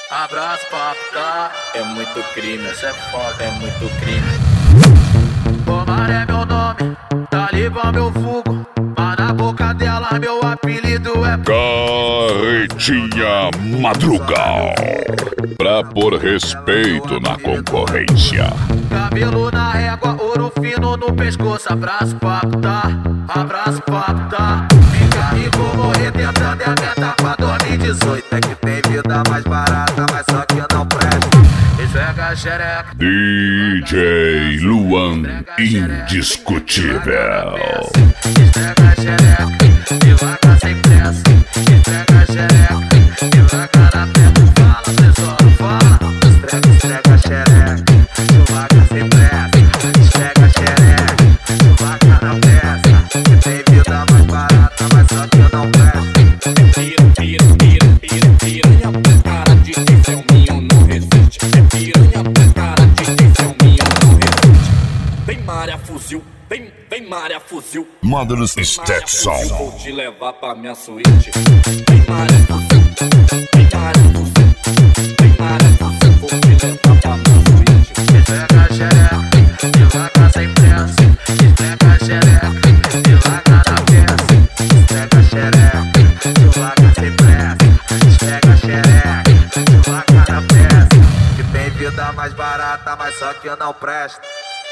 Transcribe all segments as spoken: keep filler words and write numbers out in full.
Abraço, papo, tá? É muito crime, essa é foda, é muito crime. Omar é meu nome, Talibã meu fogo. Mas na boca dela meu apelido é Carretinha Madrugal, pra pôr respeito na concorrência. Cabelo na régua, ouro fino no pescoço. Abraço, papo, tá? Abraço, papo, tá? Fica rico, morrer tentando é a meta pra dois mil e dezoito. É que tem vida mais barata, mas só que não presta. Esfrega a xereca D J Luan Indiscutível. Esfrega a xereca, devagar sem pressa. Esfrega a xereca, devagar na perna. Fala, pessoal, fala. Esfrega, esfrega a xereca, devagar sem pressa. Esfrega a xereca, devagar na peça. Que tem vida mais barata, mas só que não presta. Pira, pira, pira, pira, piranha pra cara de que filminho não resiste. É piranha pra cara de que filminho não resiste. Vem Maria fuzil, vem, vem Maria fuzil. Mother's Stetson. Vou te levar pra minha suíte. Vem Maria fuzil, vem Maria fuzil. Vem Maria fuzil, vou te levar pra minha suíte. Esfrega a xereca, devagar sem pressa. Esfrega a xereca, devagar na peça. Esfrega a xereca, devagar sem pressa. Esfrega a xereca, devagar na peça. Que tem vida mais barata, mas só que não presta.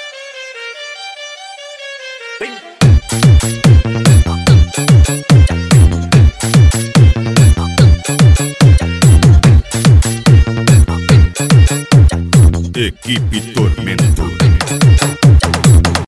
Vem. Equipe